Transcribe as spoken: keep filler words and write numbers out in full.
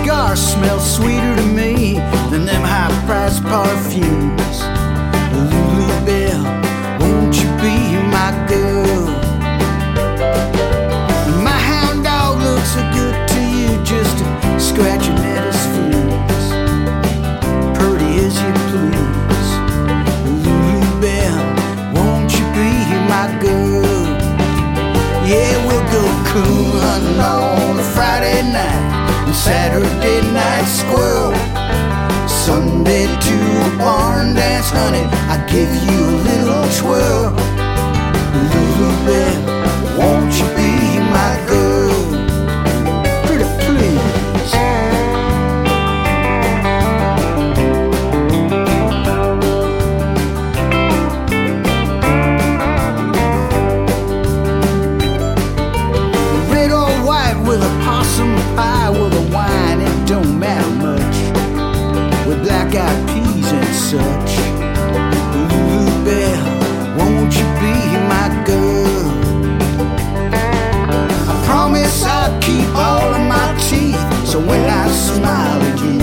cigars smell sweeter to me than them high-priced perfumes. Lulu Bell, won't you be my girl? My hound dog looks so good to you, just a scratching at his fleas. Pretty as you please. Lulu Bell, won't you be my girl? Yeah, we'll go coon hunting on a Friday night and Saturday night squirrel. Sunday to a barn dance, honey, I give you a little twirl. Lulu Bell, won't you be my girl? Pretty please. Red or white with a possum pie with a wine, it don't matter much. With black-eyed peas and such. Lulu Bell, won't you be my girl? I promise I'll keep all of my teeth, so when I smile again